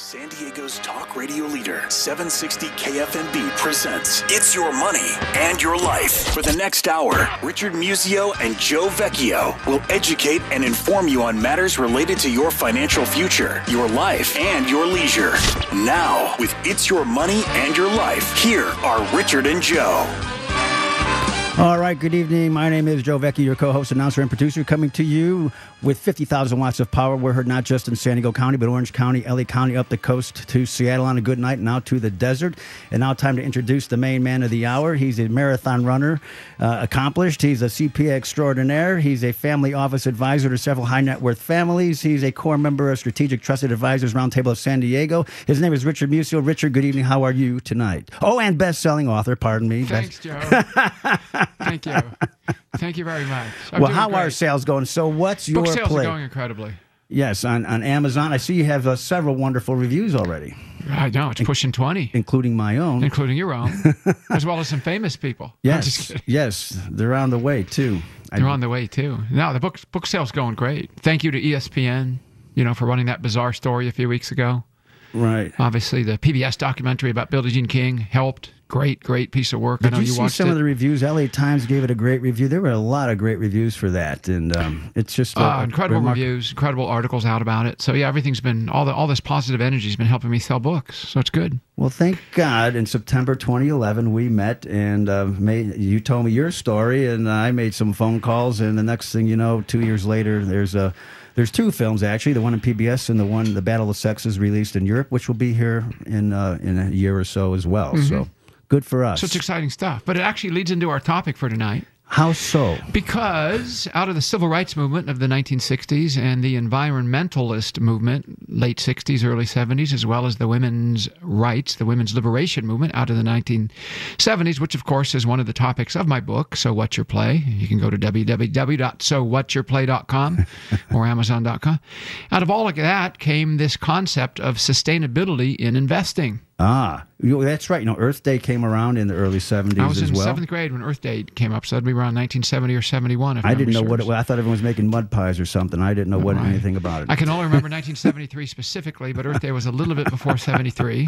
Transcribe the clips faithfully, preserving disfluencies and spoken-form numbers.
San Diego's talk radio leader, seven sixty K F M B presents It's Your Money and Your Life. For the next hour, Richard Musio and Joe Vecchio will educate and inform you on matters related to your financial future, your life, and your leisure. Now, with It's Your Money and Your Life, here are Richard and Joe. All right, good evening. My name is Joe Vecchio, your co-host, announcer, and producer, coming to you with fifty thousand watts of power. We're heard not just in San Diego County, but Orange County, L A County, up the coast to Seattle on a good night, and out to the desert. And now time to introduce the main man of the hour. He's a marathon runner, uh, accomplished. He's a C P A extraordinaire. He's a family office advisor to several high-net-worth families. He's a core member of Strategic Trusted Advisors Roundtable of San Diego. His name is Richard Musio. Richard, good evening. How are you tonight? Oh, and best-selling author, pardon me. Thanks, Joe. Thank you. Thank you very much. I'm well, how great. are sales going? So what's your Book sales play? are going incredibly. Yes, on, on Amazon. I see you have uh, several wonderful reviews already. I know. It's pushing twenty. Including my own. Including your own. As well as some famous people. Yes, yes. They're on the way, too. They're I, on the way, too. No, the book, book sales going great. Thank you to E S P N, you know, for running that bizarre story a few weeks ago. Right. Obviously, the P B S documentary about Billie Jean King helped. Great, great piece of work. Did I know you, you see watched some it. of the reviews? L A Times gave it a great review. There were a lot of great reviews for that, and um, it's just a, Uh, incredible remark- reviews, incredible articles out about it. So yeah, everything's been all the all this positive energy has been helping me sell books. So it's good. Well, thank God. In September twenty eleven, we met, and uh, made, you told me your story, and I made some phone calls, and the next thing you know, two years later, there's a there's two films actually, the one in P B S and the one, The Battle of Sexes, released in Europe, which will be here in uh, in a year or so as well. Mm-hmm. So good for us. So it's exciting stuff. But it actually leads into our topic for tonight. How so? Because out of the civil rights movement of the nineteen sixties and the environmentalist movement, late sixties, early seventies, as well as the women's rights, the women's liberation movement out of the nineteen seventies, which of course is one of the topics of my book, So What's Your Play? You can go to w w w dot so what's your play dot com or amazon dot com. Out of all of that came this concept of sustainability in investing. Ah, you know, that's right. You know, Earth Day came around in the early seventies as well. I was in seventh grade when Earth Day came up, so that'd be around nineteen seventy or seventy-one. If I didn't know serves. what it was. I thought everyone was making mud pies or something. I didn't know what Right. anything about it. I can only remember nineteen seventy-three specifically, but Earth Day was a little bit before seventy-three.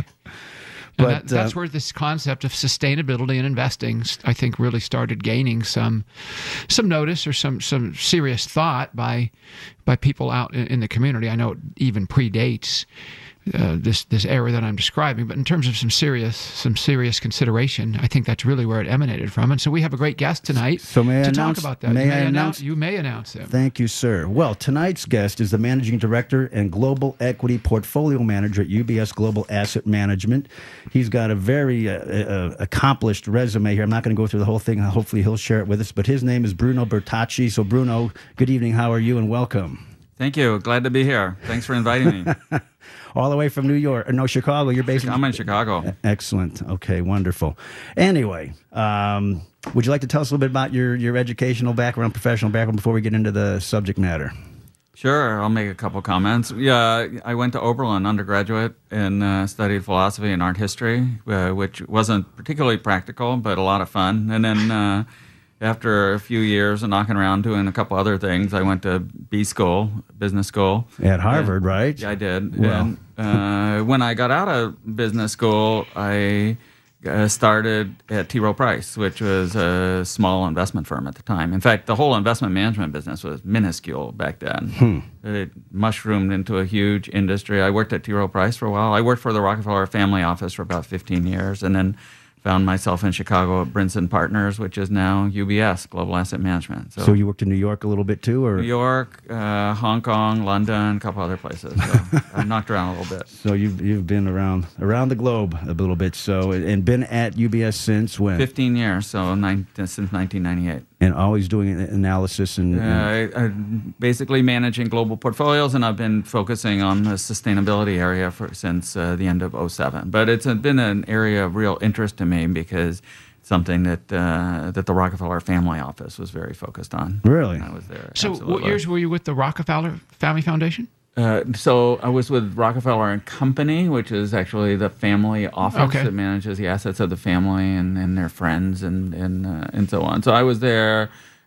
And But, that, that's uh, where this concept of sustainability and investing, I think, really started gaining some some notice or some, some serious thought by by people out in, in the community. I know it even predates uh, this this era that I'm describing, but in terms of some serious some serious consideration, I think that's really where it emanated from. And so we have a great guest tonight So may I to announce- talk about that. may you I may announce- You may announce him. Thank you, sir. Well, tonight's guest is the Managing Director and Global Equity Portfolio Manager at U B S Global Asset Management. He's got a very uh, uh, accomplished resume here. I'm not going to go through the whole thing. Hopefully he'll share it with us. But his name is Bruno Bertacci. So, Bruno, good evening. How are you? And welcome. Thank you. Glad to be here. Thanks for inviting me. All the way from New York. Or no, Chicago. You're based I'm in Chicago. Excellent. Okay, wonderful. Anyway, um, would you like to tell us a little bit about your, your educational background, professional background, before we get into the subject matter? Sure, I'll make a couple comments. Yeah, I went to Oberlin undergraduate and uh, studied philosophy and art history, uh, which wasn't particularly practical, but a lot of fun. And then uh, after a few years of knocking around doing a couple other things, I went to B school, business school. At Harvard, And- right? Yeah, I did. Well. And uh, when I got out of business school, I uh, started at T. Rowe Price, which was a small investment firm at the time. In fact, the whole investment management business was minuscule back then. Hmm. It mushroomed into a huge industry. I worked at T. Rowe Price for a while. I worked for the Rockefeller family office for about fifteen years, and then found myself in Chicago at Brinson Partners, which is now U B S, Global Asset Management. So you worked in New York a little bit too, or New York, uh, Hong Kong, London, a couple other places. So I knocked around a little bit. so you've you've been around around the globe a little bit. So and been at U B S since when? fifteen years, so nine, since nineteen ninety-eight. And always doing analysis and, Uh, and I, I'm basically managing global portfolios, and I've been focusing on the sustainability area for since uh, the end of oh seven. But it's a, been an area of real interest to me because it's something that uh, that the Rockefeller family office was very focused on. Really? when I was there. So what absolutely. years were you with the Rockefeller Family Foundation? Uh, so I was with Rockefeller and Company, which is actually the family office Okay. that manages the assets of the family and, and their friends and and uh, and so on. So I was there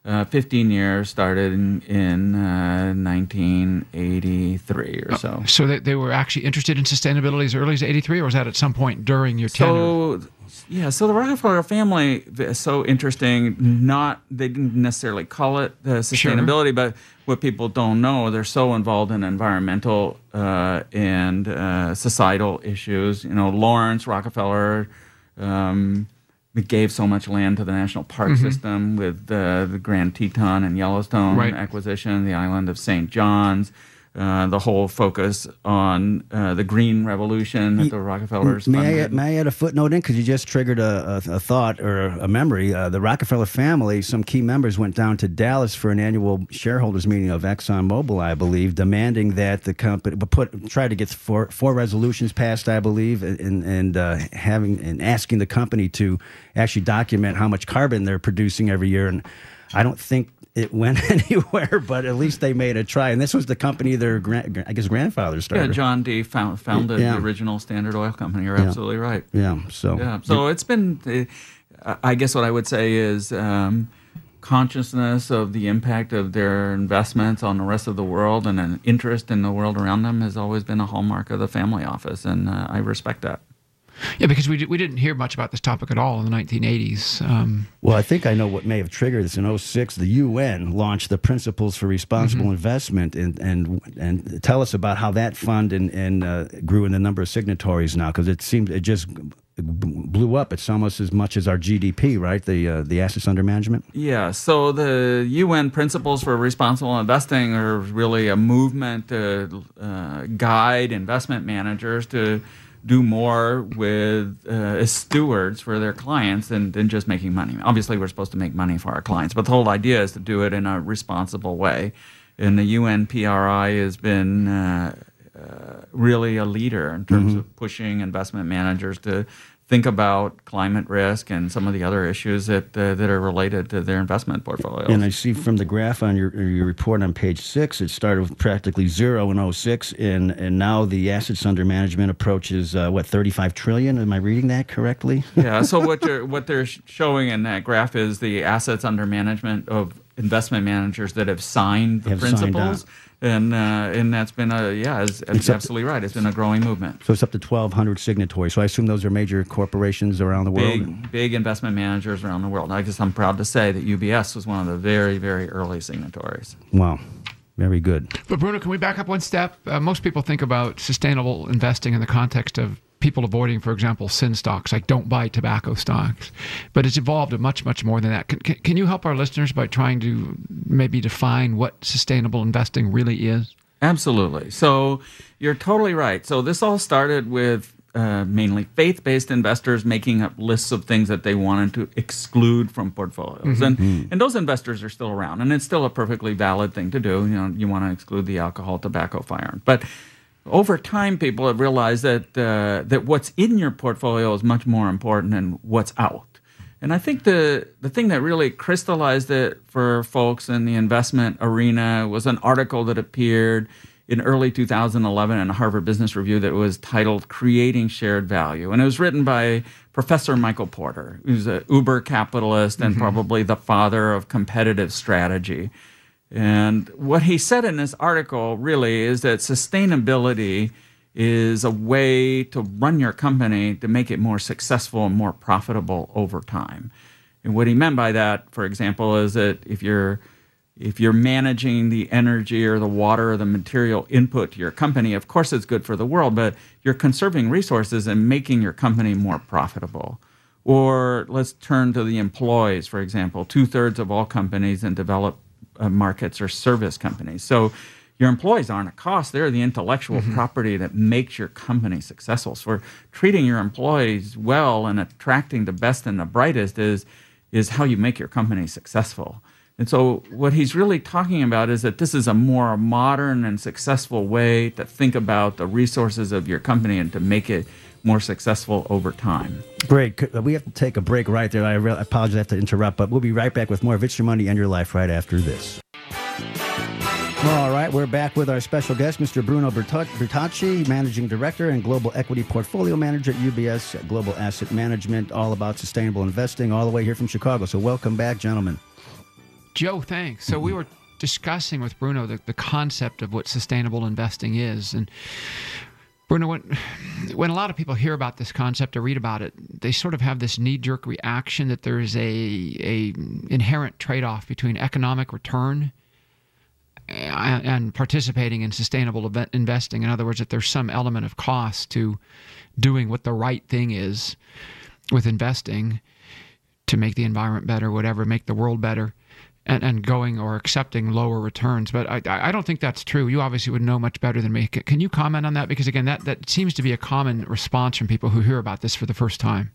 Uh, fifteen years, started in, in uh, nineteen eighty-three or so. Oh, so they, they were actually interested in sustainability as early as eighty-three, or was that at some point during your tenure? So, yeah, so the Rockefeller family is so interesting. Not They didn't necessarily call it uh, sustainability, sure. but what people don't know, they're so involved in environmental uh, and uh, societal issues. You know, Lawrence Rockefeller um, gave so much land to the national park mm-hmm. system with uh, the Grand Teton and Yellowstone right. acquisition, the island of Saint John's, uh, the whole focus on uh, the Green Revolution that the Rockefellers may funded. I, may I add a footnote in? Because you just triggered a, a, a thought or a memory. Uh, the Rockefeller family, some key members went down to Dallas for an annual shareholders meeting of ExxonMobil, I believe, demanding that the company put try to get four, four resolutions passed, I believe, and, and uh, having and asking the company to actually document how much carbon they're producing every year. And I don't think it went anywhere, but at least they made a try. And this was the company their, grand, I guess, grandfather started. Yeah, John D. found, founded yeah. the original Standard Oil Company. You're yeah. absolutely right. Yeah, so. Yeah, so it's been, uh, I guess what I would say is um, consciousness of the impact of their investments on the rest of the world and an interest in the world around them has always been a hallmark of the family office, and uh, I respect that. Yeah, because we, we didn't hear much about this topic at all in the nineteen eighties. Um, well, I think I know what may have triggered this. In oh six, the U N launched the Principles for Responsible mm-hmm. Investment, and, and and tell us about how that fund and, and uh, grew in the number of signatories now, because it seemed it just blew up. It's almost as much as our G D P, right? The uh, the assets under management. Yeah. So the U N Principles for Responsible Investing are really a movement to uh, guide investment managers to do more with uh, as stewards for their clients than, than just making money. Obviously, we're supposed to make money for our clients, but the whole idea is to do it in a responsible way. And the U N P R I has been uh, uh, really a leader in terms mm-hmm. of pushing investment managers to think about climate risk and some of the other issues that uh, that are related to their investment portfolios. And I see from the graph on your your report on page six, it started with practically zero in oh six, and and now the assets under management approaches uh, what thirty-five trillion. Am I reading that correctly? Yeah. So what you're what they're showing in that graph is the assets under management of investment managers that have signed the have principles. Signed And uh, and that's been a yeah, it's, it's absolutely right. It's been a growing movement. So it's up to twelve hundred signatories. So I assume those are major corporations around the world. Big, big investment managers around the world. I guess I'm proud to say that U B S was one of the very, very early signatories. Wow. Very good. But Bruno, can we back up one step? Uh, most people think about sustainable investing in the context of people avoiding, for example, sin stocks, like don't buy tobacco stocks. But it's evolved to much, much more than that. Can, can, can you help our listeners by trying to maybe define what sustainable investing really is? Absolutely. So you're totally right. So this all started with uh, mainly faith-based investors making up lists of things that they wanted to exclude from portfolios. Mm-hmm. And, mm-hmm. and those investors are still around, and it's still a perfectly valid thing to do. You know, you want to exclude the alcohol, tobacco, firearms. But over time, people have realized that uh, that what's in your portfolio is much more important than what's out. And I think the the thing that really crystallized it for folks in the investment arena was an article that appeared in early two thousand eleven in a Harvard Business Review that was titled "Creating Shared Value." And it was written by Professor Michael Porter, who's an uber capitalist and mm-hmm. probably the father of competitive strategy. And what he said in this article really is that sustainability is a way to run your company to make it more successful and more profitable over time. And what he meant by that, for example, is that if you're if you're managing the energy or the water or the material input to your company, of course it's good for the world, but you're conserving resources and making your company more profitable. Or let's turn to the employees, for example. Two-thirds of all companies in developed uh, markets are service companies. So your employees aren't a cost. They're the intellectual mm-hmm. property that makes your company successful. So treating your employees well and attracting the best and the brightest is, is how you make your company successful. And so what he's really talking about is that this is a more modern and successful way to think about the resources of your company and to make it more successful over time. Great. We have to take a break right there. I apologize I have to interrupt, but we'll be right back with more of It's Your Money and Your Life right after this. All right, we're back with our special guest, Mister Bruno Bertocci, Managing Director and Global Equity Portfolio Manager at U B S Global Asset Management, all about sustainable investing, all the way here from Chicago. So welcome back, gentlemen. Joe, thanks. So we were discussing with Bruno the, the concept of what sustainable investing is. And Bruno, when, when a lot of people hear about this concept or read about it, they sort of have this knee-jerk reaction that there's a, a inherent trade-off between economic return and, and participating in sustainable event investing. In other words, that there's some element of cost to doing what the right thing is with investing to make the environment better, whatever, make the world better. And, and going or accepting lower returns. But I, I don't think that's true. You obviously would know much better than me. Can you comment on that? Because, again, that, that seems to be a common response from people who hear about this for the first time.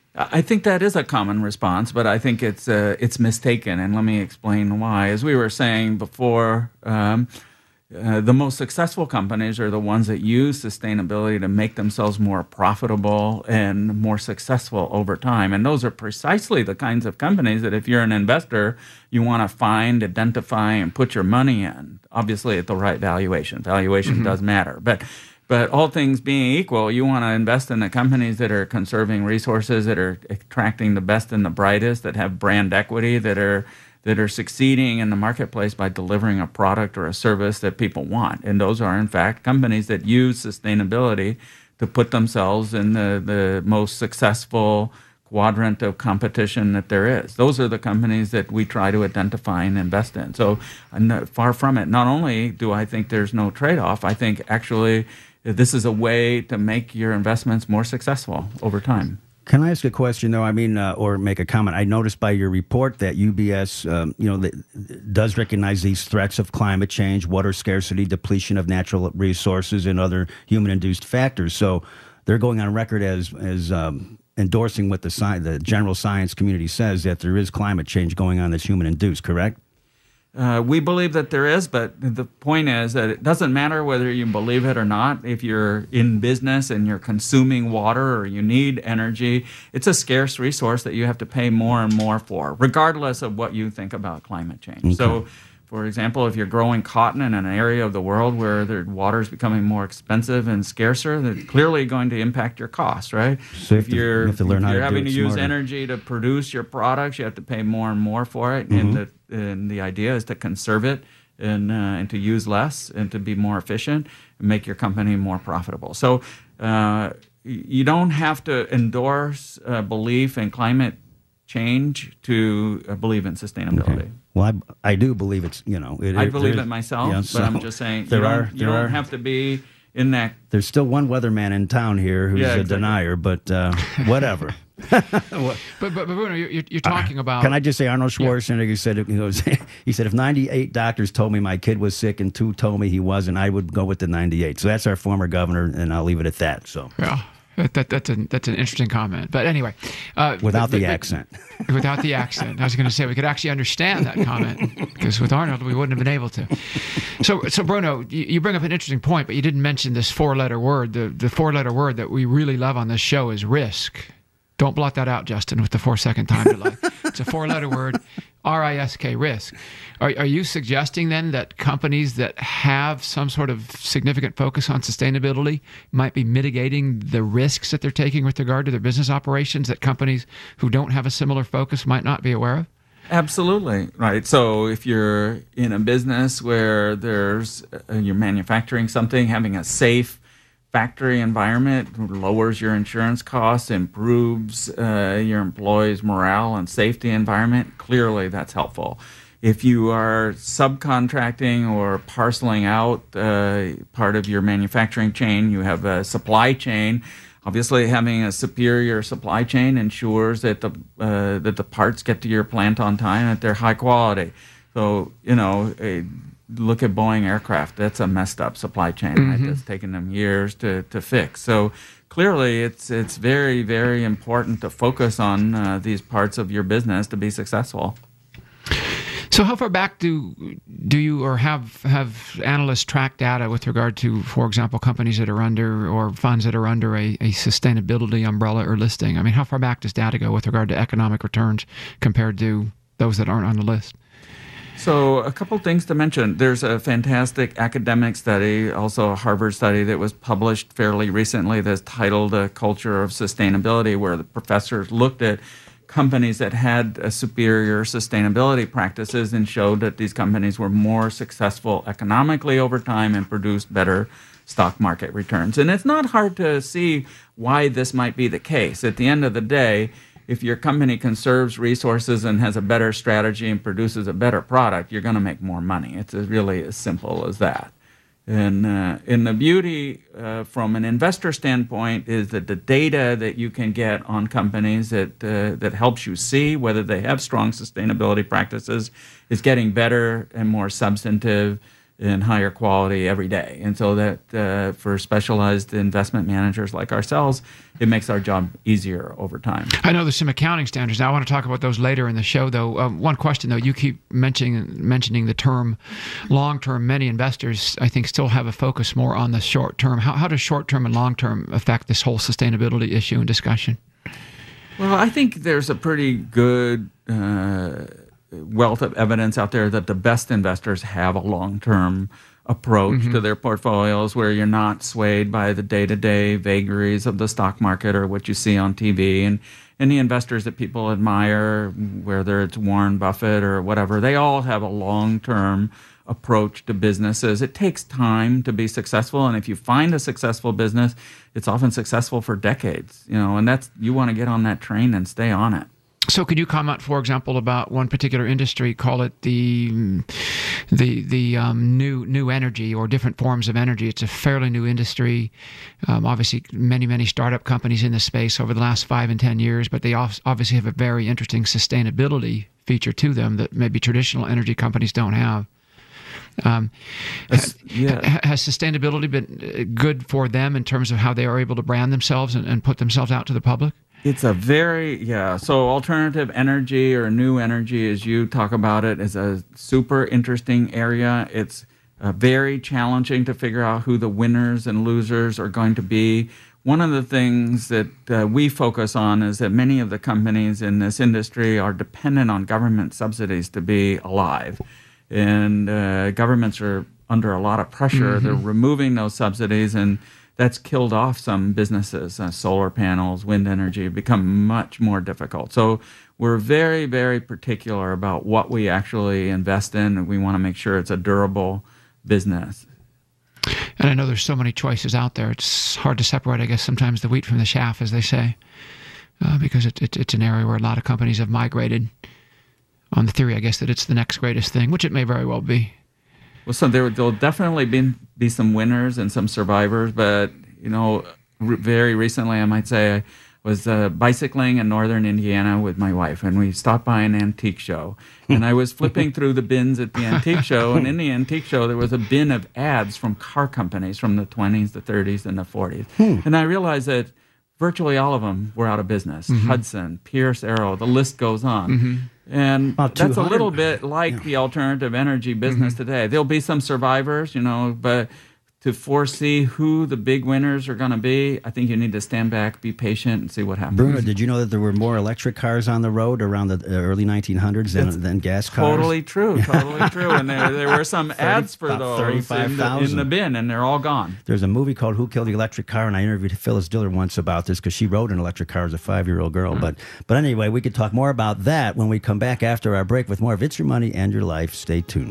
I think that is a common response, but I think it's uh, it's mistaken, and let me explain why. As we were saying before, um, uh, the most successful companies are the ones that use sustainability to make themselves more profitable and more successful over time. And those are precisely the kinds of companies that if you're an investor, you want to find, identify, and put your money in, obviously at the right valuation. Valuation mm-hmm. does matter. But But all things being equal, you want to invest in the companies that are conserving resources, that are attracting the best and the brightest, that have brand equity, that are that are succeeding in the marketplace by delivering a product or a service that people want. And those are, in fact, companies that use sustainability to put themselves in the, the most successful quadrant of competition that there is. Those are the companies that we try to identify and invest in. So uh, far from it. Not only do I think there's no trade-off, I think actually this is a way to make your investments more successful over time. Can I ask a question, though? I mean, uh, or make a comment. I noticed by your report that U B S, um, you know, that does recognize these threats of climate change, water scarcity, depletion of natural resources, and other human-induced factors. So they're going on record as as um, endorsing what the sci- the general science community says, that there is climate change going on that's human-induced. Correct? Uh, we believe that there is, but the point is that it doesn't matter whether you believe it or not. If you're in business and you're consuming water or you need energy, it's a scarce resource that you have to pay more and more for, regardless of what you think about climate change. Okay. So, for example, if you're growing cotton in an area of the world where the water is becoming more expensive and scarcer, that's clearly going to impact your costs, right? So if you're, you have to learn if how you're to having do it to use smarter. energy to produce your products, you have to pay more and more for it. Mm-hmm. And, the, and the idea is to conserve it and, uh, and to use less and to be more efficient and make your company more profitable. So uh, you don't have to endorse uh, belief in climate change to uh, believe in sustainability. Okay. Well, I, I do believe it's, you know... It, I it, believe it myself, yeah, but so I'm just saying there you don't, are, you there don't are, have to be in that... There's still one weatherman in town here who's Yeah, a exactly. denier, but uh, whatever. But, but, but Bruno, you're, you're talking uh, about... Can I just say Arnold Schwarzenegger yeah. said, he, goes, he said, if ninety-eight doctors told me my kid was sick and two told me he wasn't, I would go with the ninety-eight. So that's our former governor, and I'll leave it at that. So yeah. That, that, that's, a, that's an interesting comment. But anyway. Uh, without but, the but, accent. Without the accent. I was going to say we could actually understand that comment because with Arnold we wouldn't have been able to. So, so Bruno, you, you bring up an interesting point, but you didn't mention this four-letter word. The, the four-letter word that we really love on this show is risk. Don't blot that out, Justin, with the four-second time delay. It's a four-letter word, R I S K, risk. Are, are you suggesting then that companies that have some sort of significant focus on sustainability might be mitigating the risks that they're taking with regard to their business operations that companies who don't have a similar focus might not be aware of? Absolutely, right. So if you're in a business where there's uh, you're manufacturing something, having a safe factory environment lowers your insurance costs, improves uh, your employees' morale and safety environment, clearly that's helpful. If you are subcontracting or parceling out uh, part of your manufacturing chain, you have a supply chain. Obviously, having a superior supply chain ensures that the uh, that the parts get to your plant on time and that they're high quality. So, you know, a, look at Boeing aircraft. That's a messed up supply chain, mm-hmm. right? That's taken them years to, to fix. So clearly, it's it's very, very important to focus on uh, these parts of your business to be successful. So how far back do do you or have have analysts track data with regard to, for example, companies that are under or funds that are under a, a sustainability umbrella or listing? I mean, how far back does data go with regard to economic returns compared to those that aren't on the list? So a couple things to mention. There's a fantastic academic study, also a Harvard study that was published fairly recently that's titled A Culture of Sustainability, where the professors looked at companies that had uh, superior sustainability practices and showed that these companies were more successful economically over time and produced better stock market returns. And it's not hard to see why this might be the case. At the end of the day, if your company conserves resources and has a better strategy and produces a better product, you're going to make more money. It's really as simple as that. And, uh, and the beauty uh, from an investor standpoint is that the data that you can get on companies that, uh, that helps you see whether they have strong sustainability practices is getting better and more substantive and higher quality every day. And so that uh, for specialized investment managers like ourselves, it makes our job easier over time. I know there's some accounting standards. Now, I want to talk about those later in the show, though. Um, one question, though, you keep mentioning mentioning the term long-term. Many investors, I think, still have a focus more on the short-term. How, how does short-term and long-term affect this whole sustainability issue and discussion? Well, I think there's a pretty good uh, wealth of evidence out there that the best investors have a long-term approach mm-hmm. to their portfolios where you're not swayed by the day-to-day vagaries of the stock market or what you see on T V. And, and the investors that people admire, whether it's Warren Buffett or whatever, they all have a long-term approach to businesses. It takes time to be successful, and if you find a successful business, it's often successful for decades. You know, and that's you want to get on that train and stay on it. So could you comment, for example, about one particular industry, call it the the the um, new new energy or different forms of energy? It's a fairly new industry. Um, obviously, many, many startup companies in this space over the last five and ten years, but they obviously have a very interesting sustainability feature to them that maybe traditional energy companies don't have. Um, has, yeah. has sustainability been good for them in terms of how they are able to brand themselves and, and put themselves out to the public? It's a very, yeah, so alternative energy or new energy, as you talk about it, is a super interesting area. It's uh, very challenging to figure out who the winners and losers are going to be. One of the things that uh, we focus on is that many of the companies in this industry are dependent on government subsidies to be alive. And uh, governments are under a lot of pressure. Mm-hmm. They're removing those subsidies, and that's killed off some businesses. Uh, solar panels, wind energy have become much more difficult. So we're very, very particular about what we actually invest in, and we want to make sure it's a durable business. And I know there's so many choices out there. It's hard to separate, I guess, sometimes the wheat from the chaff, as they say, uh, because it, it, it's an area where a lot of companies have migrated on the theory, I guess, that it's the next greatest thing, which it may very well be. Well, so there will definitely be, be some winners and some survivors, but, you know, re- very recently, I might say, I was uh, bicycling in northern Indiana with my wife, and we stopped by an antique show. And I was flipping through the bins at the antique show, and in the antique show, there was a bin of ads from car companies from the twenties, the thirties, and the forties. Hmm. And I realized that virtually all of them were out of business. Mm-hmm. Hudson, Pierce Arrow, the list goes on. Mm-hmm. And that's a little bit like yeah. the alternative energy business mm-hmm. today. There'll be some survivors, you know, but to foresee who the big winners are going to be, I think you need to stand back, be patient, and see what happens. Bruno, did you know that there were more electric cars on the road around the early nineteen hundreds than, than gas cars? Totally true, totally true. And there, there were some thirty, ads for those in the, in the bin, and they're all gone. There's a movie called Who Killed the Electric Car, and I interviewed Phyllis Diller once about this because she rode an electric car as a five-year-old girl. Mm-hmm. But, but anyway, we could talk more about that when we come back after our break with more of It's Your Money and Your Life. Stay tuned.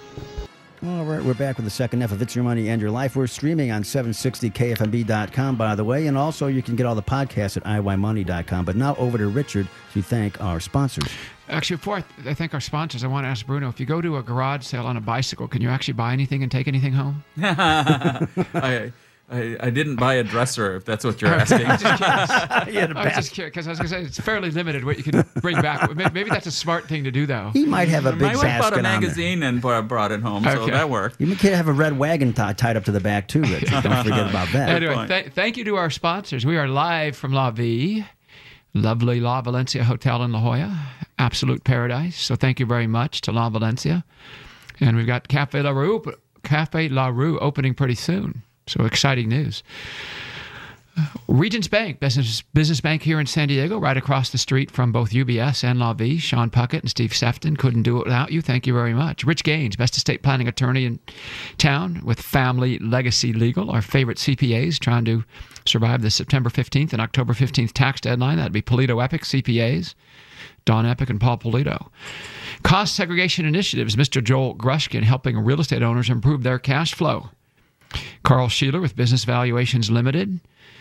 All right, we're back with the second half of It's Your Money and Your Life. We're streaming on seven sixty K F M B dot com, by the way, and also you can get all the podcasts at I Y money dot com. But now over to Richard to thank our sponsors. Actually, before I, th- I thank our sponsors, I want to ask Bruno, if you go to a garage sale on a bicycle, can you actually buy anything and take anything home? I, I, I didn't buy a dresser, if that's what you're asking. I was just curious, I was just curious because I was going to say it's fairly limited what you can bring back. Maybe that's a smart thing to do, though. He might have a big basket on My wife bought a magazine and brought it home, okay. So that worked. You might have a red wagon t- tied up to the back, too, Richard. Don't forget about that. Anyway, th- thank you to our sponsors. We are live from La Vie, lovely La Valencia Hotel in La Jolla, absolute paradise. So thank you very much to La Valencia. And we've got Cafe La Rue, Cafe La Rue opening pretty soon. So exciting news. Regions Bank, business business bank here in San Diego, right across the street from both U B S and La Vie. Sean Puckett and Steve Sefton, couldn't do it without you. Thank you very much. Rich Gaines, best estate planning attorney in town with Family Legacy Legal, our favorite C P As trying to survive the September fifteenth and October fifteenth tax deadline. That'd be Polito Epic C P As, Don Epic and Paul Polito. Cost Segregation Initiatives, Mister Joel Grushkin, helping real estate owners improve their cash flow. Carl Sheeler with Business Valuations Limited.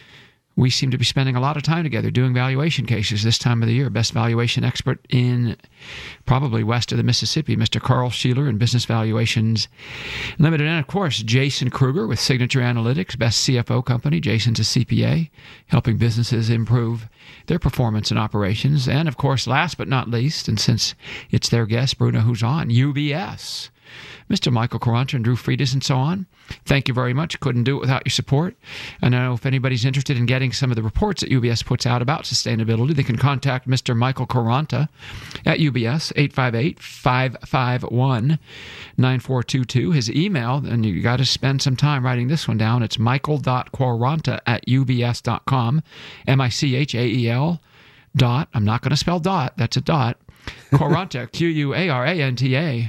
We seem to be spending a lot of time together doing valuation cases this time of the year. Best valuation expert in probably west of the Mississippi, Mister Carl Sheeler and Business Valuations Limited. And, of course, Jason Kruger with Signature Analytics, best C F O company. Jason's a C P A, helping businesses improve their performance and operations. And, of course, last but not least, and since it's their guest, Bruno, who's on, U B S. Mister Michael Caranta and Drew Friedis and so on. Thank you very much. Couldn't do it without your support. And I know if anybody's interested in getting some of the reports that U B S puts out about sustainability, they can contact Mister Michael Caranta at U B S, eight five eight, five five one, nine four two two. His email, and you got to spend some time writing this one down, it's michael dot quaranta at u b s dot com, M I C H A E L dot, I'm not going to spell dot, that's a dot, Quaranta, Q U A R A N T A,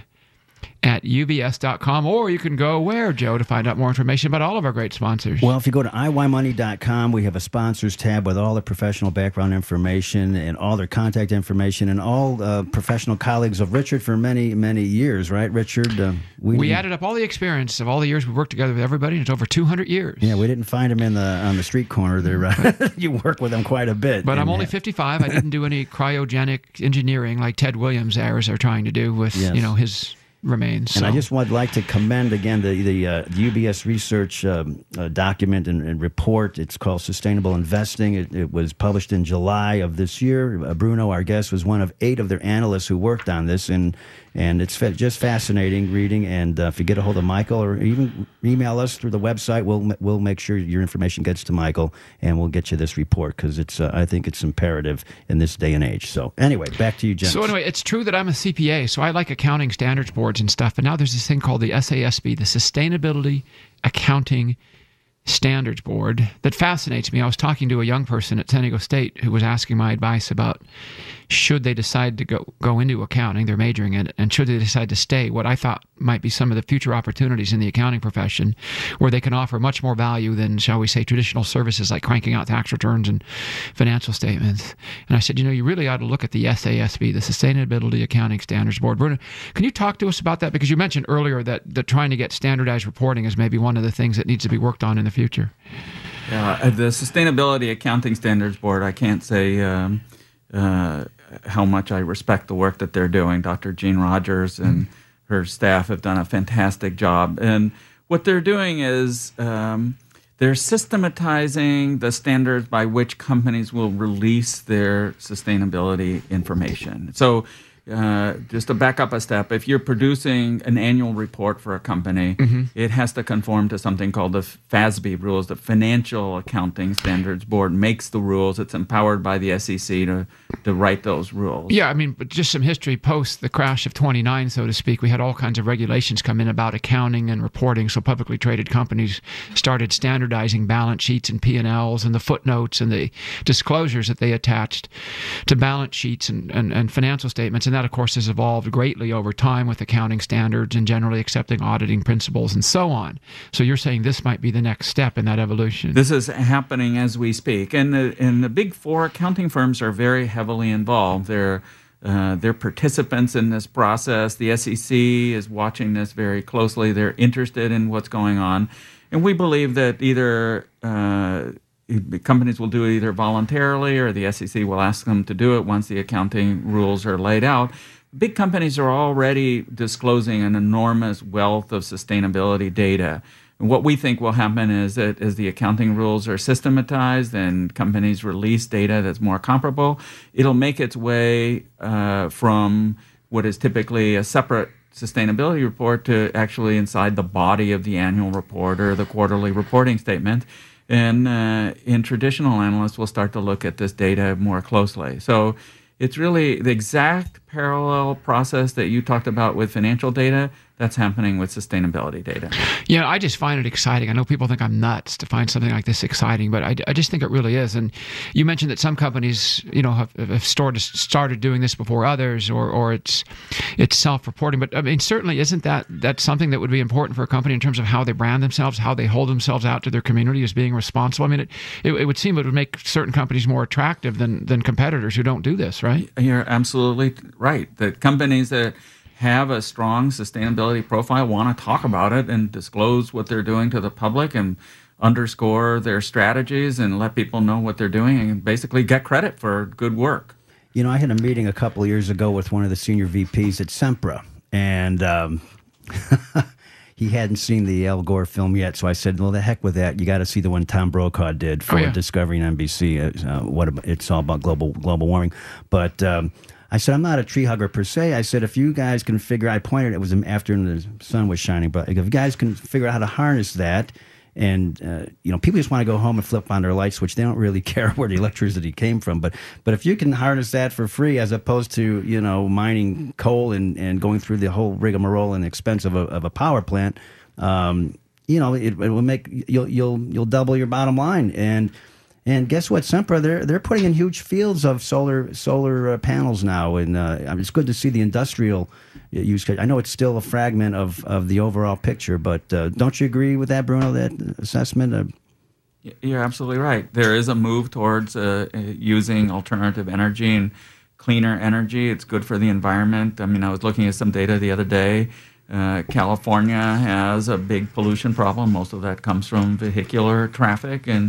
at u b s dot com, or you can go where, Joe, to find out more information about all of our great sponsors? Well, if you go to i y money dot com, we have a sponsors tab with all the professional background information and all their contact information and all uh, professional colleagues of Richard for many, many years, right, Richard? Uh, we we added up all the experience of all the years we worked together with everybody, and it's over two hundred years. Yeah, we didn't find him in the on the street corner there. Uh, you work with them quite a bit. But I'm only that. fifty-five. I didn't do any cryogenic engineering like Ted Williams' heirs are trying to do with, yes. you know, his remains. And so. I just would like to commend again the the, uh, the U B S research um, uh, document and, and report. It's called Sustainable Investing. It, it was published in July of this year. Uh, Bruno, our guest, was one of eight of their analysts who worked on this, and and it's fa- just fascinating reading. And uh, if you get a hold of Michael or even email us through the website, we'll we'll make sure your information gets to Michael, and we'll get you this report because it's uh, I think it's imperative in this day and age. So anyway, back to you, Jen. So anyway, it's true that I'm a C P A, so I like accounting standards boards and stuff. But now there's this thing called the S A S B, the Sustainability Accounting Standards Board, that fascinates me. I was talking to a young person at San Diego State who was asking my advice about should they decide to go, go into accounting, they're majoring in it, and should they decide to stay, what I thought might be some of the future opportunities in the accounting profession where they can offer much more value than, shall we say, traditional services like cranking out tax returns and financial statements. And I said, you know, you really ought to look at the S A S B, the Sustainability Accounting Standards Board. Bruno, can you talk to us about that? Because you mentioned earlier that, that trying to get standardized reporting is maybe one of the things that needs to be worked on in the future. Yeah, the Sustainability Accounting Standards Board, I can't say um, uh, how much I respect the work that they're doing. Doctor Jean Rogers and mm-hmm. her staff have done a fantastic job. And what they're doing is um, they're systematizing the standards by which companies will release their sustainability information. So uh, just to back up a step, if you're producing an annual report for a company, mm-hmm. it has to conform to something called the F A S B rules. The Financial Accounting Standards Board makes the rules. It's empowered by the S E C to, to write those rules. Yeah, I mean, but just some history post the crash of twenty-nine, so to speak. We had all kinds of regulations come in about accounting and reporting, so publicly traded companies started standardizing balance sheets and P and L's and the footnotes and the disclosures that they attached to balance sheets and, and, and financial statements. And that, of course, has evolved greatly over time with accounting standards and generally accepting auditing principles and so on. So you're saying this might be the next step in that evolution. This is happening as we speak. And the, and the big four accounting firms are very heavily involved. They're, uh, they're participants in this process. The S E C is watching this very closely. They're interested in what's going on. And we believe that either uh, companies will do it either voluntarily or the S E C will ask them to do it once the accounting rules are laid out. Big companies are already disclosing an enormous wealth of sustainability data. And what we think will happen is that as the accounting rules are systematized and companies release data that's more comparable, it'll make its way uh, from what is typically a separate sustainability report to actually inside the body of the annual report or the quarterly reporting statement. And uh, in traditional analysts will start to look at this data more closely. So it's really the exact parallel process that you talked about with financial data that's happening with sustainability data. Yeah, I just find it exciting. I know people think I'm nuts to find something like this exciting, but I, I just think it really is. And you mentioned that some companies, you know, have, have started started doing this before others, or or it's it's self-reporting. But I mean, certainly isn't that that's something that would be important for a company in terms of how they brand themselves, how they hold themselves out to their community as being responsible. I mean, it it, it would seem it would make certain companies more attractive than than competitors who don't do this, right? You're absolutely right. The companies that have a strong sustainability profile want to talk about it and disclose what they're doing to the public and underscore their strategies and let people know what they're doing and basically get credit for good work. You know, I had a meeting a couple of years ago with one of the senior V Ps at Sempra, and um, he hadn't seen the Al Gore film yet, so I said, well, the heck with that. You got to see the one Tom Brokaw did for oh, yeah. Discovery and N B C. Uh, what about, it's all about global global warming. But um, I said, I'm not a tree hugger per se. I said, if you guys can figure, I pointed, it was after the sun was shining, but if you guys can figure out how to harness that, and, uh, you know, people just want to go home and flip on their light switch. They don't really care where the electricity came from. But but if you can harness that for free as opposed to, you know, mining coal and, and going through the whole rigmarole and expense of a, of a power plant, um, you know, it, it will make, you'll, you'll, you'll double your bottom line. And And guess what? Sempra, they're they're putting in huge fields of solar solar uh, panels now, and uh, it's good to see the industrial use. I know it's still a fragment of, of the overall picture, but uh, don't you agree with that, Bruno? That assessment? Uh, You're absolutely right. There is a move towards uh, using alternative energy and cleaner energy. It's good for the environment. I mean, I was looking at some data the other day. Uh, California has a big pollution problem. Most of that comes from vehicular traffic, and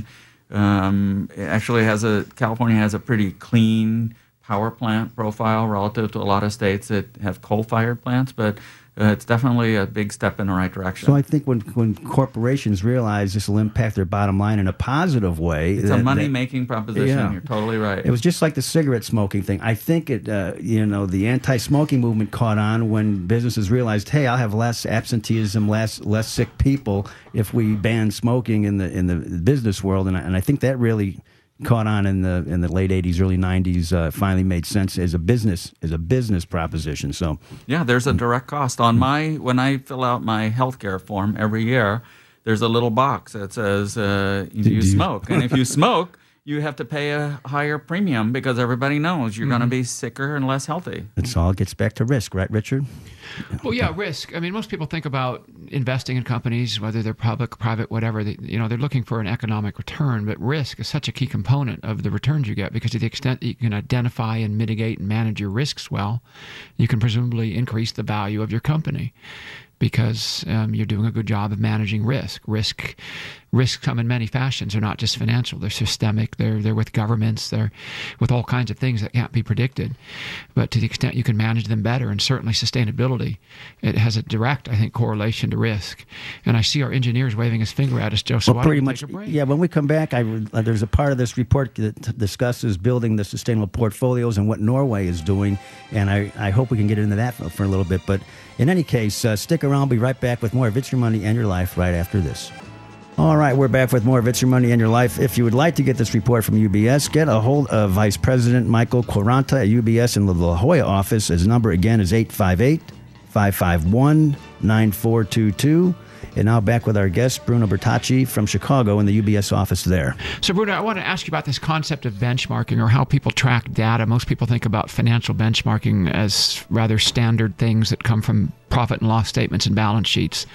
Um, it actually has a California has a pretty clean power plant profile relative to a lot of states that have coal-fired plants, but uh, it's definitely a big step in the right direction. So I think when when corporations realize this will impact their bottom line in a positive way, it's that, a money-making proposition. Yeah. You're totally right. It was just like the cigarette smoking thing. I think it, uh, you know, the anti-smoking movement caught on when businesses realized, hey, I'll have less absenteeism, less less sick people if we ban smoking in the in the business world, and I, and I think that really caught on in the in the late eighties, early nineties. Uh, finally made sense as a business as a business proposition. So yeah, there's a direct cost on my when I fill out my healthcare form every year. There's a little box that says uh, you, you smoke, and if you smoke, you have to pay a higher premium because everybody knows you're mm-hmm. going to be sicker and less healthy. It's all gets back to risk, right, Richard? Well, yeah, risk. I mean, most people think about investing in companies, whether they're public, private, whatever. They, you know, they're looking for an economic return, but risk is such a key component of the returns you get because to the extent that you can identify and mitigate and manage your risks well, you can presumably increase the value of your company because um, you're doing a good job of managing risk. Risk, risks come in many fashions. They're not just financial. They're systemic. They're they're with governments. They're with all kinds of things that can't be predicted. But to the extent you can manage them better, and certainly sustainability, it has a direct, I think, correlation to risk. And I see our engineers waving his finger at us, Joe. So well, why pretty don't we much. take a break? Yeah, when we come back, I, uh, there's a part of this report that discusses building the sustainable portfolios and what Norway is doing, and I, I hope we can get into that for, for a little bit. But in any case, uh, stick around. We'll be right back with more of It's Your Money and Your Life right after this. All right, we're back with more of It's Your Money and Your Life. If you would like to get this report from U B S, get a hold of Vice President Michael Quaranta at U B S in the La Jolla office. His number again is eight five eight, five five one, nine four two two. And now back with our guest, Bruno Bertacci from Chicago in the U B S office there. So, Bruno, I want to ask you about this concept of benchmarking or how people track data. Most people think about financial benchmarking as rather standard things that come from profit and loss statements and balance sheets.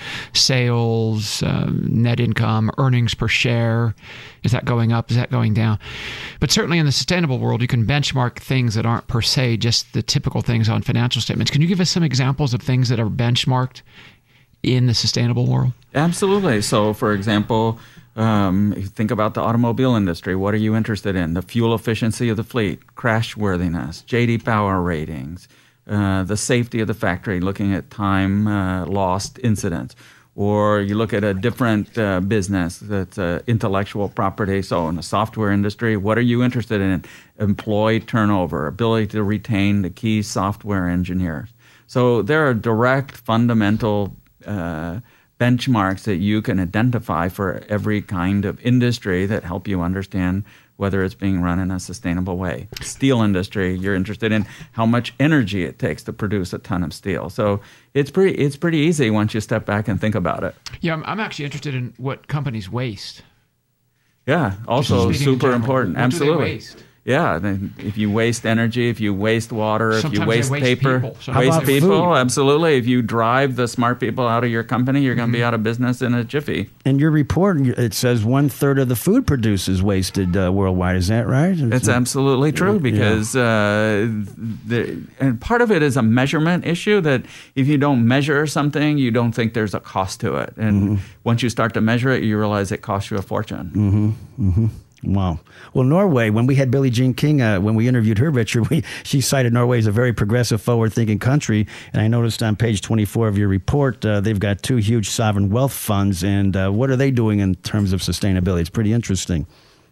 Sales, um, net income, earnings per share. Is that going up? Is that going down? But certainly in the sustainable world, you can benchmark things that aren't per se just the typical things on financial statements. Can you give us some examples of things that are benchmarked in the sustainable world? Absolutely. So, for example, um, you think about the automobile industry. What are you interested in? The fuel efficiency of the fleet, crashworthiness, J D Power ratings, uh, the safety of the factory, looking at time uh, lost incidents. Or you look at a different uh, business that's uh, intellectual property. So in the software industry, what are you interested in? Employee turnover, ability to retain the key software engineers. So there are direct, fundamental Uh, benchmarks that you can identify for every kind of industry that help you understand whether it's being run in a sustainable way. Steel industry, you're interested in how much energy it takes to produce a ton of steel. So it's pretty it's pretty easy once you step back and think about it. Yeah, I'm, I'm actually interested in what companies waste. Yeah, also super important. What Absolutely. Do they waste? Yeah, then if you waste energy, if you waste water, Sometimes if you waste, waste paper, people. How waste about people, food? absolutely. If you drive the smart people out of your company, you're going to Mm-hmm. be out of business in a jiffy. In your report, it says one third of the food produced is wasted uh, worldwide. Is that right? It's absolutely true because uh, the, and part of it is a measurement issue that if you don't measure something, you don't think there's a cost to it. And Mm-hmm. once you start to measure it, you realize it costs you a fortune. Mm-hmm. Mm-hmm. Wow. Well, Norway, when we had Billie Jean King, uh, when we interviewed her, Richard, we, she cited Norway as a very progressive, forward-thinking country. And I noticed on page twenty-four of your report, uh, they've got two huge sovereign wealth funds. And uh, what are they doing in terms of sustainability? It's pretty interesting.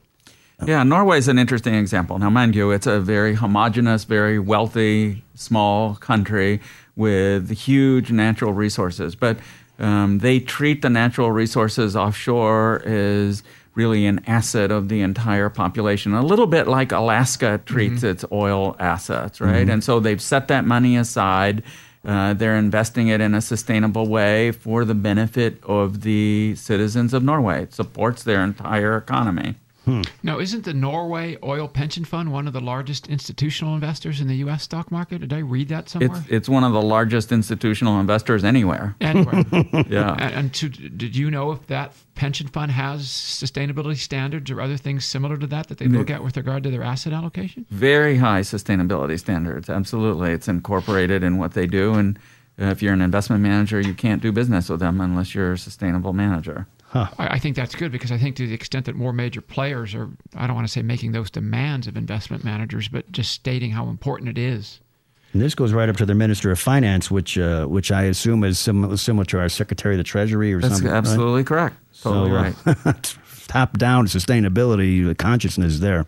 Yeah, Norway is an interesting example. Now, mind you, it's a very homogenous, very wealthy, small country with huge natural resources. But um, they treat the natural resources offshore as really an asset of the entire population, a little bit like Alaska treats mm-hmm. its oil assets, right? Mm-hmm. And so they've set that money aside. Uh, they're investing it in a sustainable way for the benefit of the citizens of Norway. It supports their entire economy. Hmm. Now, isn't the Norway Oil Pension Fund one of the largest institutional investors in the U S stock market? Did I read that somewhere? It's, it's one of the largest institutional investors anywhere. Anywhere. Yeah. And, and to, did you know if that pension fund has sustainability standards or other things similar to that that they look at with regard to their asset allocation? Very high sustainability standards. Absolutely. It's incorporated in what they do. And uh, if you're an investment manager, you can't do business with them unless you're a sustainable manager. Huh. I, I think that's good because I think to the extent that more major players are, I don't want to say making those demands of investment managers, but just stating how important it is. And this goes right up to the Minister of Finance, which uh, which I assume is sim- similar to our Secretary of the Treasury or That's something. absolutely right? correct. Totally so, uh, right. Top-down sustainability consciousness there.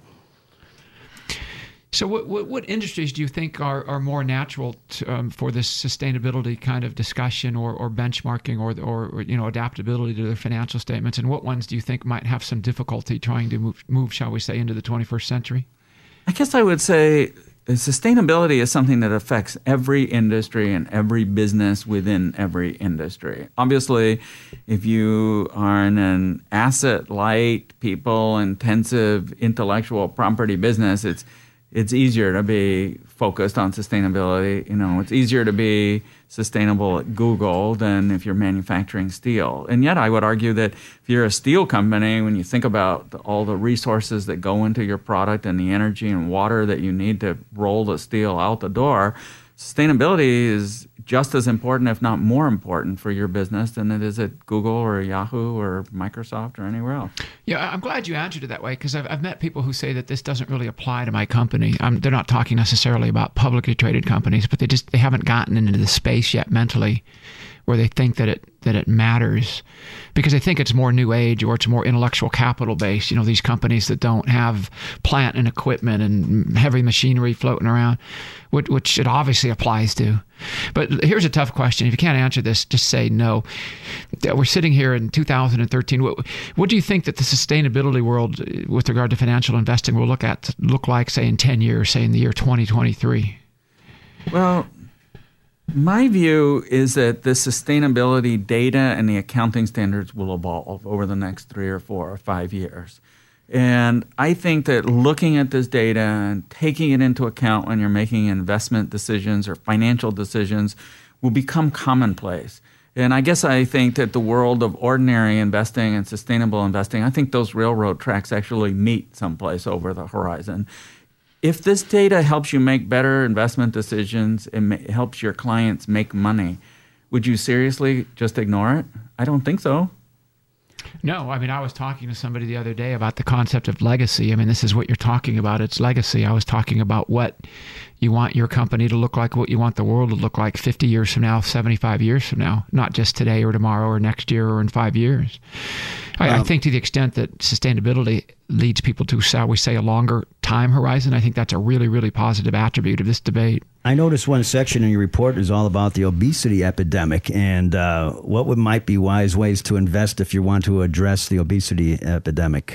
So what, what, what industries do you think are, are more natural to, um, for this sustainability kind of discussion or, or benchmarking or, or, or you know adaptability to their financial statements? And what ones do you think might have some difficulty trying to move, move shall we say, into the twenty-first century? I guess I would say sustainability is something that affects every industry and every business within every industry. Obviously, if you are in an asset-light, people-intensive intellectual property business, it's it's easier to be focused on sustainability. You know, it's easier to be sustainable at Google than if you're manufacturing steel. And yet I would argue that if you're a steel company, when you think about the, all the resources that go into your product and the energy and water that you need to roll the steel out the door, sustainability is just as important, if not more important, for your business than it is at Google or Yahoo or Microsoft or anywhere else. Yeah, I'm glad you answered it that way because I've, I've met people who say that this doesn't really apply to my company. Um, they're not talking necessarily about publicly traded companies, but they just they haven't gotten into the space yet mentally where they think that it that it matters because they think it's more new age or it's more intellectual capital based. You know, these companies that don't have plant and equipment and heavy machinery floating around, which, which it obviously applies to. But here's a tough question. If you can't answer this, just say no. We're sitting here in two thousand thirteen. What, what do you think that the sustainability world with regard to financial investing will look at look like, say, in ten years, say in the year twenty twenty-three? Well, my view is that the sustainability data and the accounting standards will evolve over the next three or four or five years. And I think that looking at this data and taking it into account when you're making investment decisions or financial decisions will become commonplace. And I guess I think that the world of ordinary investing and sustainable investing, I think those railroad tracks actually meet someplace over the horizon. If this data helps you make better investment decisions and helps your clients make money, would you seriously just ignore it? I don't think so. No, I mean, I was talking to somebody the other day about the concept of legacy. I mean, this is what you're talking about. It's legacy. I was talking about what You want your company to look like what you want the world to look like fifty years from now, seventy-five years from now, not just today or tomorrow or next year or in five years. I, um, I think to the extent that sustainability leads people to, shall we say, a longer time horizon, I think that's a really, really positive attribute of this debate. I noticed one section in your report is all about the obesity epidemic and uh, what would might be wise ways to invest if you want to address the obesity epidemic.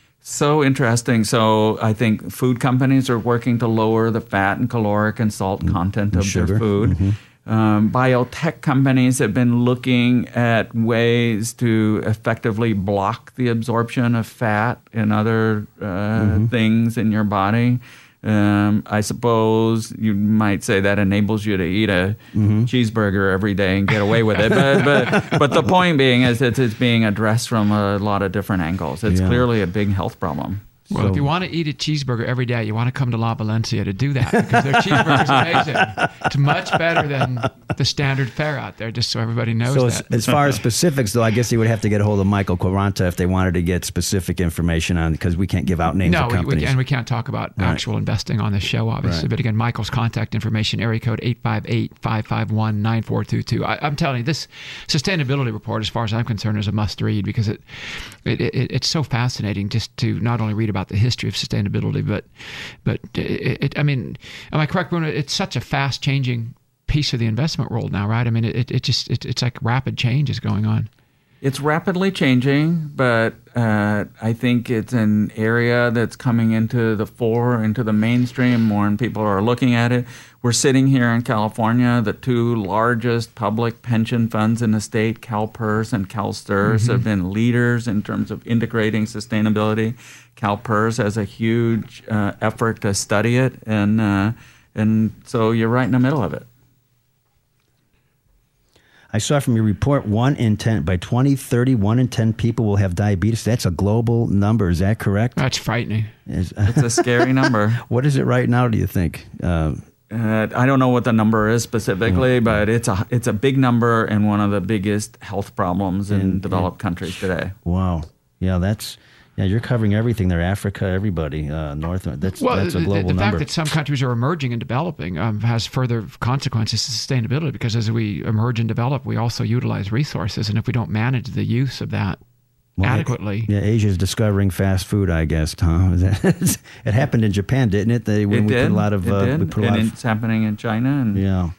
So interesting. So I think food companies are working to lower the fat and caloric and salt content of Sugar. their food. Mm-hmm. Um, biotech companies have been looking at ways to effectively block the absorption of fat and other uh, mm-hmm. things in your body. Um, I suppose you might say that enables you to eat a mm-hmm. cheeseburger every day and get away with it. But but, but the point being is that it's being addressed from a lot of different angles. It's yeah. clearly a big health problem. Well, so, if you want to eat a cheeseburger every day, you want to come to La Valencia to do that because their cheeseburger's amazing. It's much better than the standard fare out there, just so everybody knows so that. So as, as far as specifics, though, I guess you would have to get a hold of Michael Quaranta if they wanted to get specific information on, because we can't give out names no, of companies. No, and we can't talk about right. actual investing on this show, obviously. Right. But again, Michael's contact information, area code eight five eight, five five one, nine four two two. I, I'm telling you, this sustainability report, as far as I'm concerned, is a must-read because it, it, it it's so fascinating just to not only read about the history of sustainability, Sustainability, but, but it, it, I mean, am I correct, Bruno? It's such a fast-changing piece of the investment world now, right? I mean, it, it just it, it's like rapid change is going on. It's rapidly changing, but uh, I think it's an area that's coming into the fore, into the mainstream. More and people are looking at it. We're sitting here in California. The two largest public pension funds in the state, CalPERS and CalSTRS, mm-hmm. have been leaders in terms of integrating sustainability. CalPERS has a huge uh, effort to study it, and uh, and so you're right in the middle of it. I saw from your report, one in ten, by twenty thirty, one in ten people will have diabetes. That's a global number. Is that correct? That's frightening. It's a scary number. What is it right now, do you think? Uh, uh, I don't know what the number is specifically, mm-hmm. but it's a it's a big number and one of the biggest health problems in, in developed in, countries today. Wow. Yeah, that's... Yeah, you're covering everything there, Africa, everybody, uh, North. That's, well, that's a global the, the number. fact that some countries are emerging and developing um, has further consequences to sustainability because as we emerge and develop, we also utilize resources. And if we don't manage the use of that well, adequately. Yeah, Asia's discovering fast food, I guess, Tom. It happened in Japan, didn't it? They, when it we did. Put a lot of, it uh, did. We put a and lot of, it's happening in China. And yeah.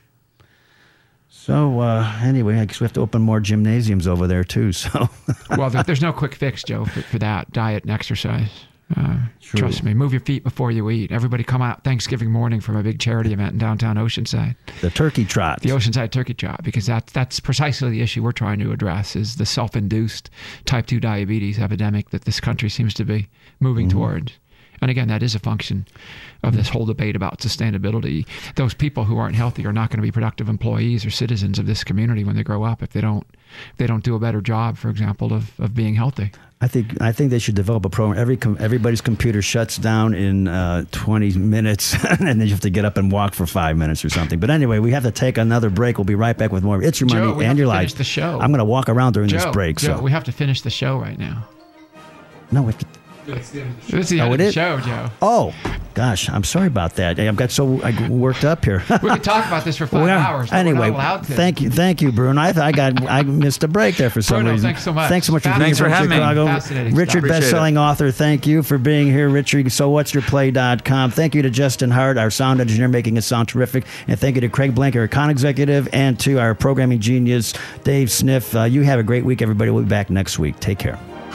So uh, anyway, I guess we have to open more gymnasiums over there too. So well, there's no quick fix, Joe, for, for that. Diet and exercise. Uh, trust me. Move your feet before you eat. Everybody come out Thanksgiving morning from a big charity event in downtown Oceanside. The Turkey Trot. The Oceanside Turkey Trot, because that, that's precisely the issue we're trying to address is the self-induced type two diabetes epidemic that this country seems to be moving mm-hmm. towards. And again, that is a function of this whole debate about sustainability. Those people who aren't healthy are not going to be productive employees or citizens of this community when they grow up if they don't if they don't do a better job, for example, of, of being healthy. I think I think they should develop a program. Every com- everybody's computer shuts down in uh, twenty minutes, and then you have to get up and walk for five minutes or something. But anyway, we have to take another break. We'll be right back with more. It's Your Joe, Money we and have Your to Life. Finish the show. I'm going to walk around during Joe, this break. Joe, so we have to finish the show right now. No, we have to. It's the end of the show. It's the end oh, of the is? show, Joe. Oh, gosh, I'm sorry about that. I've got so I worked up here. We could talk about this for five well, hours. Anyway, we're not allowed to. thank you, thank you, Bruno. I, I got I missed a break there for some Bruno, reason. thanks so much. Thanks so much for being Thanks here for from having Chicago. me. Fascinating Richard, stuff. best-selling author. Thank you for being here, Richard. So what's your play dot com. Thank you to Justin Hart, our sound engineer, making it sound terrific, and thank you to Craig Blank, our account executive, and to our programming genius, Dave Sniff. Uh, you have a great week, everybody. We'll be back next week. Take care.